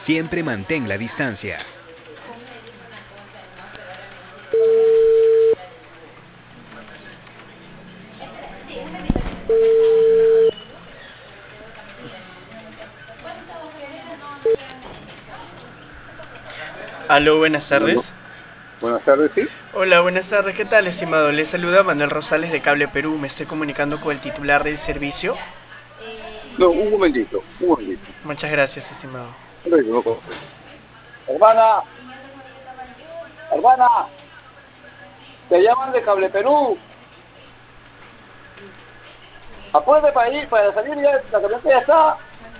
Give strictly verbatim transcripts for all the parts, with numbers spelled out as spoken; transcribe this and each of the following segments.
Siempre mantén la distancia. Aló, buenas Aló. tardes. Buenas tardes, sí. Hola, buenas tardes, ¿qué tal, estimado? Les saluda Manuel Rosales de Cable Perú. Me estoy comunicando con el titular del servicio. No, un momentito, un momentito. Muchas gracias, estimado. No, no, no. Hermana, hermana, te llaman de Cable Perú. Apúrate para ir, para salir ya, la camioneta ya está.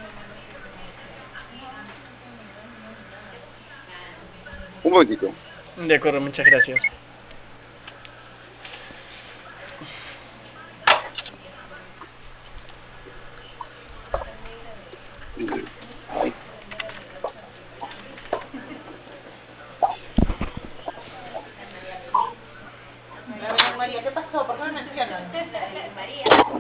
Un momentito. De acuerdo, muchas gracias. María, ¿qué pasó? ¿Por qué me mencionan? María.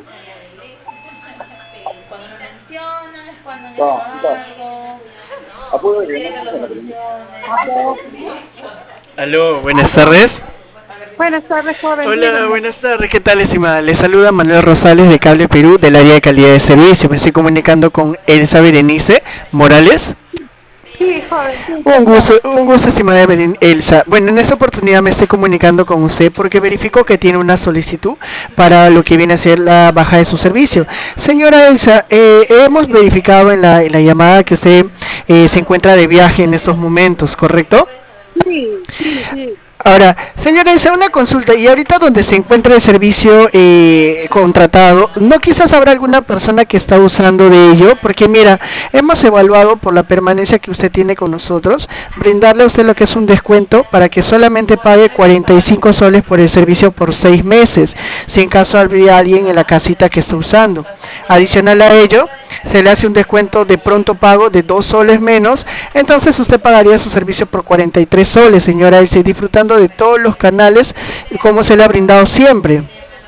Cuando me mencionan es cuando Va, necesito va. algo. Apúrate que Quiero no las la camioneta. soluciones. Aló, buenas tardes. Buenas tardes, joven. Hola, Dígame. buenas tardes, ¿qué tal, estimada? Les saluda Manuel Rosales de Cable Perú del área de calidad de servicio. Me estoy comunicando con Elsa Berenice Morales. Sí, joven, sí, Un cuéntame. gusto, un gusto, estimada Beren- Elsa. Bueno, en esta oportunidad me estoy comunicando con usted porque verifico que tiene una solicitud para lo que viene a ser la baja de su servicio. Señora Elsa, eh, hemos verificado en la, en la llamada que usted eh, se encuentra de viaje en estos momentos, ¿correcto? Sí, sí, sí. Ahora, señora Elsa, una consulta. Y ahorita donde se encuentra el servicio eh, contratado, ¿no quizás habrá alguna persona que está usando de ello? Porque mira, hemos evaluado por la permanencia que usted tiene con nosotros, brindarle a usted lo que es un descuento para que solamente pague cuarenta y cinco soles por el servicio por seis meses, si en caso habría alguien en la casita que está usando. Adicional a ello, se le hace un descuento de pronto pago de dos soles menos, entonces usted pagaría su servicio por cuarenta y tres soles, señora Elsa, y disfrutando de todos los canales como se le ha brindado siempre.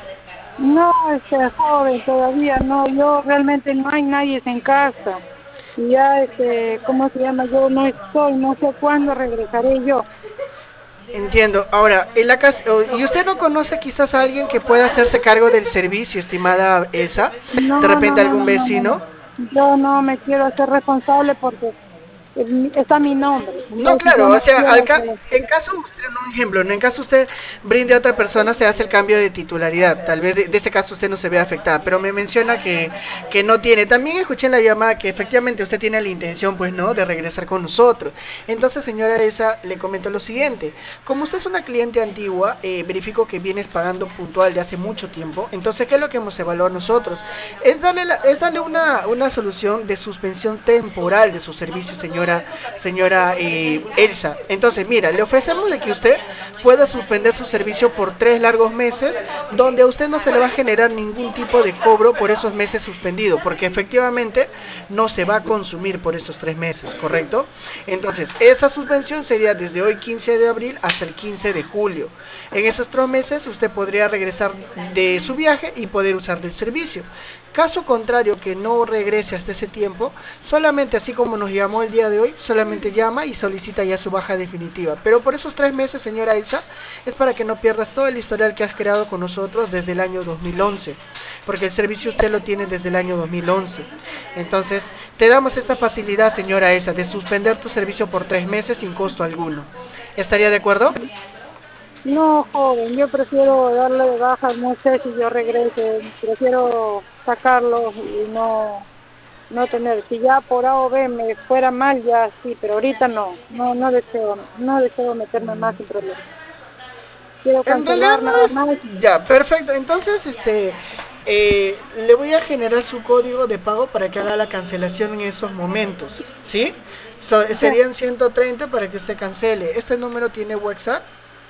No, este joven, todavía no. Yo realmente no hay nadie en casa. Y ya, este, ¿cómo se llama? Yo no estoy, no sé cuándo regresaré yo. Entiendo. Ahora, en la casa, ¿y usted no conoce quizás a alguien que pueda hacerse cargo del servicio, estimada Elsa? No, De no, repente no, algún no, no, no, vecino. no. Yo no me quiero hacer responsable porque es mi- está mi nombre. No, Entonces yo claro, o no sea, al quiero ca- que... en caso usted, un ejemplo, no en caso usted brinde a otra persona, se hace el cambio de titularidad. Tal vez de, de ese caso usted no se vea afectada, pero me menciona que, que no tiene. También escuché en la llamada que efectivamente usted tiene la intención, pues, ¿no?, de regresar con nosotros. Entonces, señora Elsa, le comento lo siguiente. Como usted es una cliente antigua, eh, verifico que vienes pagando puntual de hace mucho tiempo. Entonces, ¿qué es lo que hemos evaluado nosotros? Es darle, la- es darle una, una solución de suspensión temporal de su servicio, señora, señora eh, Elsa. Entonces, mira, le ofrecemos de que usted pueda suspender su servicio por tres largos meses, donde a usted no se le va a generar ningún tipo de cobro por esos meses suspendidos, porque efectivamente no se va a consumir por esos tres meses, ¿correcto? Entonces, esa suspensión sería desde hoy quince de abril hasta el quince de julio. En esos tres meses usted podría regresar de su viaje y poder usar del servicio. Caso contrario, que no regrese hasta ese tiempo, solamente así como nos llamó el día de hoy, solamente llama y solicita ya su baja definitiva. Pero por esos tres meses, señora Elsa, es para que no pierdas todo el historial que has creado con nosotros desde el año dos mil once, porque el servicio usted lo tiene desde el año dos mil once. Entonces, te damos esta facilidad, señora Elsa, de suspender tu servicio por tres meses sin costo alguno. ¿Estaría de acuerdo? No, joven, yo prefiero darle de baja, no sé si yo regrese, prefiero sacarlo y no, no tener, si ya por A o B me fuera mal, ya sí, pero ahorita no, no, no deseo, no deseo meterme más en problemas. Quiero En realidad cancelar no nada es... más. Ya, perfecto. Entonces, este... eh, le voy a generar su código de pago para que haga la cancelación en esos momentos, ¿sí? So- Sí, serían ciento treinta para que usted cancele. ¿Este número tiene WhatsApp?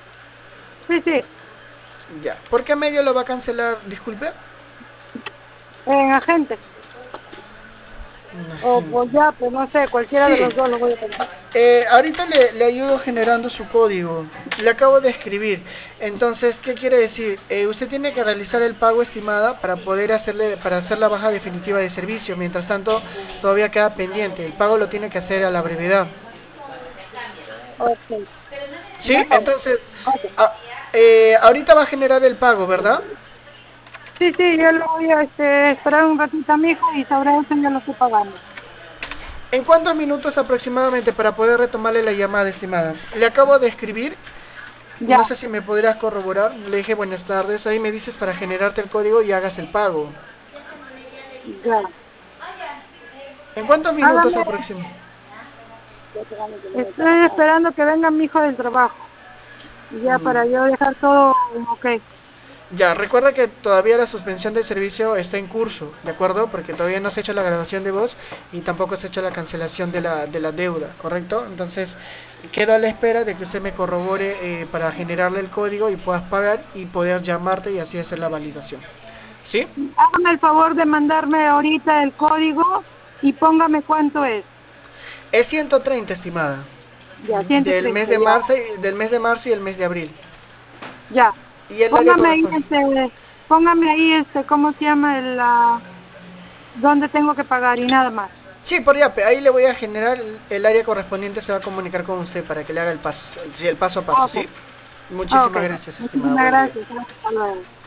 sí, sí, Ya. ¿Por qué medio lo va a cancelar? Disculpe. en agente. O pues ya, pues no sé, cualquiera Sí. de los dos lo voy a hacer. Eh, ahorita le, le ayudo generando su código. Le acabo de escribir. Entonces, ¿qué quiere decir? Eh, usted tiene que realizar el pago, estimada, para poder hacerle, para hacer la baja definitiva de servicio. Mientras tanto, todavía queda pendiente. El pago lo tiene que hacer a la brevedad. Ok. ¿Sí? Entonces, a- eh, ahorita va a generar el pago, ¿verdad? Sí, sí, yo lo voy a este, esperar un ratito a mi hijo y sobre eso ya lo estoy pagando. ¿En cuántos minutos aproximadamente para poder retomarle la llamada, estimada? Le acabo de escribir. Ya, No sé si me podrías corroborar. Le dije buenas tardes. Ahí me dices para generarte el código y hagas el pago. ya. ¿En cuántos minutos Hágame, aproximadamente? estoy esperando que venga mi hijo del trabajo. Y ya para yo dejar todo ok. Ya, recuerda que todavía la suspensión del servicio está en curso, ¿de acuerdo? Porque todavía no se ha hecho la grabación de voz y tampoco se ha hecho la cancelación de la, de la deuda, ¿correcto? Entonces, quedo a la espera de que usted me corrobore eh, para generarle el código y puedas pagar y poder llamarte y así hacer la validación. ¿Sí? Hágame el favor de mandarme ahorita el código y póngame cuánto es. Es ciento treinta, estimada. Ya, Del mes ciento treinta, de ya. marzo y, del mes de marzo y el mes de abril. Ya. Y el área Póngame ahí, correspondiente. este, póngame ahí, este, ¿cómo se llama? El, la, dónde tengo que pagar y nada más. Sí, por ya, ahí le voy a generar el, el área correspondiente, se va a comunicar con usted para que le haga el paso, sí, el paso a paso, Ok, ¿sí? ok. Muchísimas gracias, estimada. Muchísimas Buen día. gracias. Hasta luego.